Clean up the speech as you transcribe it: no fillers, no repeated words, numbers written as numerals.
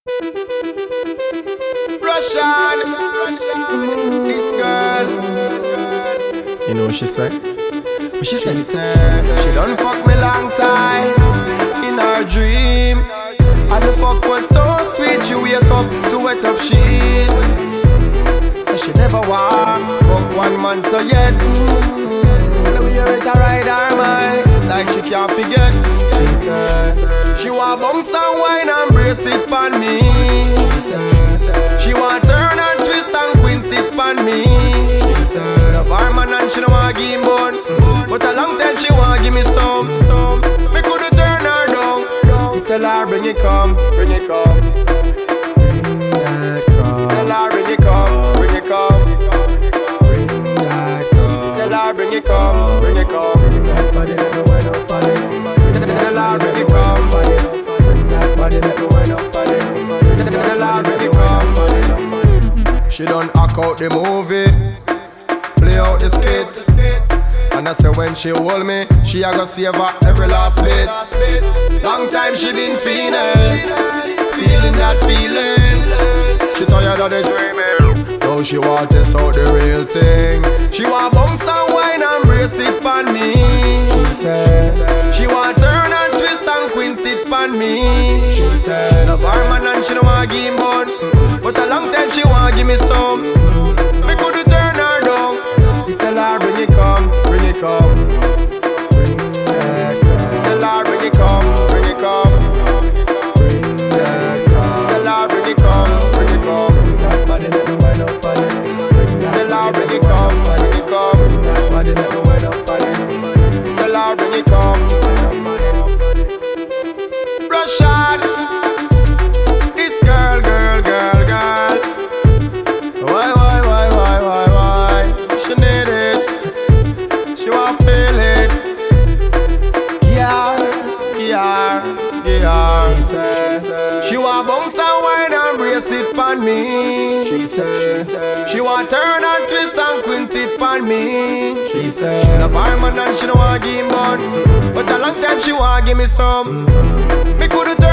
Russian, this girl. You know what she said? What she said? She done fuck me long time in her dream, and the fuck was so sweet. She wake up to wet up sheet. So she never walk fuck one man so yet. Now we hear it a ride her mind like she can't forget. She want bounce and wine and brace it pon me. She want turn and twist and quint it pon me. The barman and she don't want give him bun, but a long time she want give me some. Me coulda turn her down. Tell her bring it come, bring it come. Tell her bring it come, bring it come. Tell her bring it come, bring it come. Tell her bring it come, tell her bring it come. She done act out the movie, play out the skit. And I say when she hold me, she a go save her every last bit. Long time she been feeling that feeling. She tired of the dreaming, now she want to test out the real thing. She want bounce and wine and brace it pon me. She want turn and twist and quint it pon me. The barman and she don't want give him bun, but a long time she want give me some. Me coulda turn her down. Tell her bring it come, bring it come. Tell her bring it come, bring it come. Tell her bring it come, bring it come. Tell her bring it come, bring it come. Tell her bring it come. Russian, this girl. Why? She need it, she want feel it. Yeah. She want bounce and wine and brace it pon me. She want turn and twist and quint it pon me. The barman and she don't want give him bun, but a long time she want give me some. Me coulda turn